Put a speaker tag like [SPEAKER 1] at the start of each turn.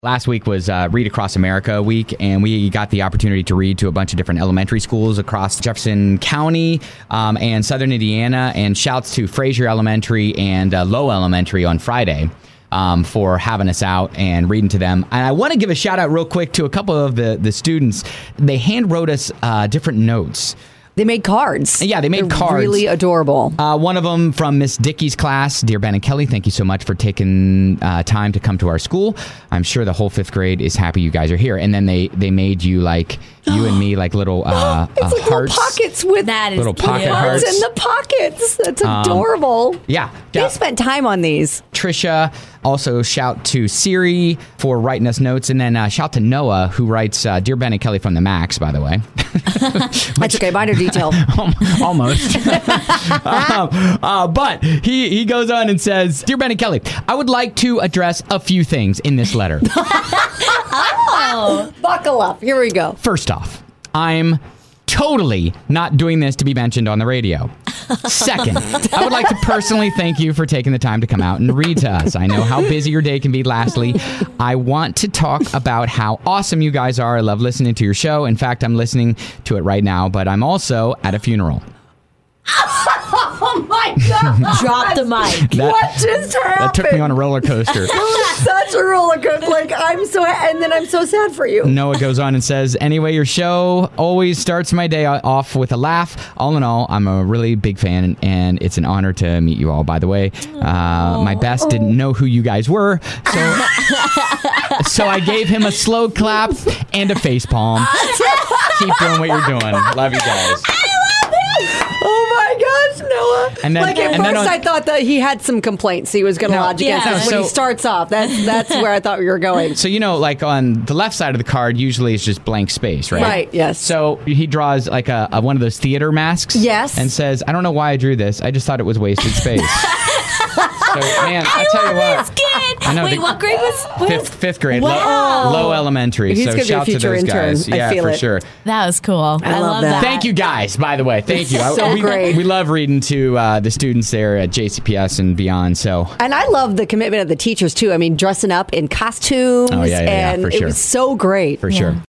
[SPEAKER 1] Last week was Read Across America week, and we got the opportunity to read to a bunch of different elementary schools across Jefferson County and Southern Indiana, and shouts to Fraser Elementary and Low Elementary on Friday for having us out and reading to them. And I want to give a shout out real quick to a couple of the students. They hand wrote us different notes.
[SPEAKER 2] They made cards.
[SPEAKER 1] Yeah, they made cards.
[SPEAKER 2] Really adorable.
[SPEAKER 1] One of them from Miss Dickey's class. Dear Ben and Kelly, thank you so much for taking time to come to our school. I'm sure the whole 5th grade is happy you guys are here. And then they made you like you and me like little
[SPEAKER 2] it's like
[SPEAKER 1] hearts.
[SPEAKER 2] little pockets with
[SPEAKER 3] that is
[SPEAKER 1] little pocket hearts
[SPEAKER 2] in the pockets. That's adorable.
[SPEAKER 1] Yeah.
[SPEAKER 2] They spent time on these.
[SPEAKER 1] Trisha, also shout to Siri for writing us notes, and then shout to Noah, who writes Dear Ben and Kelly from the Max, by the way.
[SPEAKER 2] That's okay. Minor detail.
[SPEAKER 1] Almost. But he goes on and says, Dear Ben and Kelly, I would like to address a few things in this letter.
[SPEAKER 2] Buckle up. Here we go.
[SPEAKER 1] First off, I'm totally not doing this to be mentioned on the radio. Second, I would like to personally thank you for taking the time to come out and read to us. I know how busy your day can be. Lastly, I want to talk about how awesome you guys are. I love listening to your show. In fact, I'm listening to it right now, but I'm also at a funeral.
[SPEAKER 2] Oh my God.
[SPEAKER 3] Drop the mic.
[SPEAKER 2] What just happened?
[SPEAKER 1] That took me on a roller coaster.
[SPEAKER 2] It was such a roller coaster. Like, and then I'm so sad for you.
[SPEAKER 1] Noah goes on and says, anyway, your show always starts my day off with a laugh. All in all, I'm a really big fan, and it's an honor to meet you all. By the way, my best didn't know who you guys were, so I gave him a slow clap and a face palm. Keep doing what you're doing. Love you guys.
[SPEAKER 2] Oh my gosh, Noah.
[SPEAKER 1] And then,
[SPEAKER 2] at first I thought that he had some complaints he was going to lodge against us when he starts off. That's where I thought we were going.
[SPEAKER 1] So, like on the left side of the card, usually it's just blank space, right?
[SPEAKER 2] Right, yes.
[SPEAKER 1] So he draws like a one of those theater masks.
[SPEAKER 2] Yes.
[SPEAKER 1] And says, I don't know why I drew this. I just thought it was wasted space. So, man, I tell you what.
[SPEAKER 3] This kid.
[SPEAKER 1] I know.
[SPEAKER 3] Wait, what grade was?
[SPEAKER 1] Fifth grade.
[SPEAKER 3] Wow.
[SPEAKER 1] Low elementary.
[SPEAKER 2] He's
[SPEAKER 1] so
[SPEAKER 2] going to be a
[SPEAKER 1] shout to
[SPEAKER 2] future
[SPEAKER 1] those
[SPEAKER 2] intern.
[SPEAKER 1] guys.
[SPEAKER 2] I
[SPEAKER 1] Yeah,
[SPEAKER 2] feel
[SPEAKER 1] for
[SPEAKER 2] it.
[SPEAKER 1] sure.
[SPEAKER 3] That was cool.
[SPEAKER 2] I love that.
[SPEAKER 1] Thank you guys, by the way. Thank you.
[SPEAKER 2] So great.
[SPEAKER 1] We love reading to the students there at JCPS and beyond. So.
[SPEAKER 2] And I love the commitment of the teachers, too. I mean, dressing up in costumes.
[SPEAKER 1] Oh, yeah,
[SPEAKER 2] and
[SPEAKER 1] for
[SPEAKER 2] it
[SPEAKER 1] sure.
[SPEAKER 2] was so great.
[SPEAKER 1] For sure.